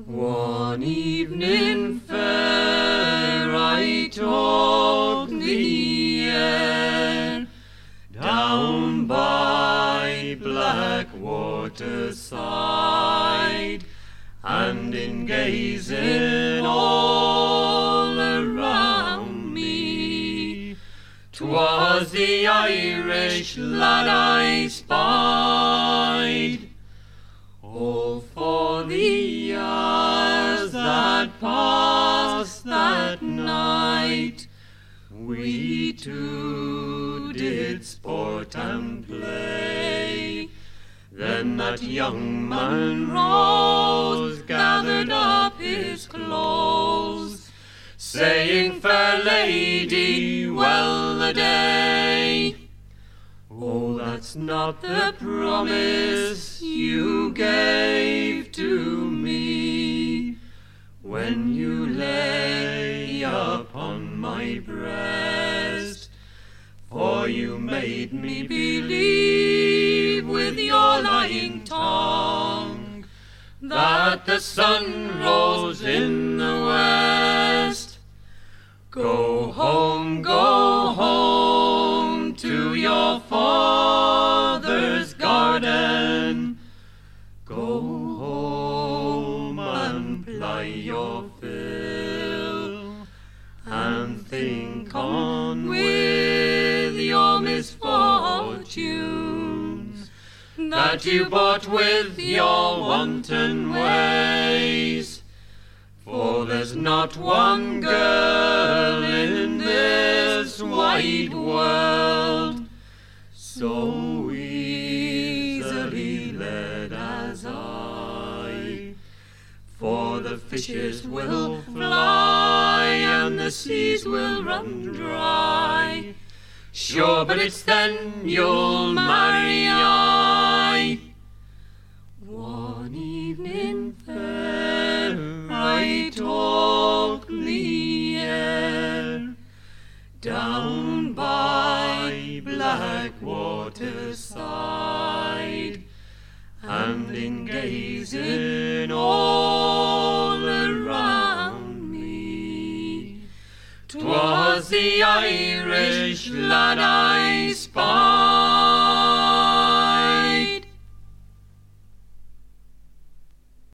One evening fair I took the air down by Blackwater side, and in gazing all around me, 'twas the Irish lad I spied. Oh, for the years that passed that night, we two did sport and play. Then that young man rose, gathered up his clothes, saying, "Fair lady, well a day." Oh, that's not the promise you gave to me when you lay upon my breast, for you made me believe with your lying tongue that the sun rose in the west. Go home to your father's garden. Go home and ply your fill, and think on with your misfortunes that you bought with your wanton ways. For there's not one girl in this wide world so easily led as I. For the fishes will fly and the seas will run dry. Sure, but it's then you'll marry I. One evening fair I took the air down by Blackwater side, and in gazing all around me, 'twas the Irish lad I spied.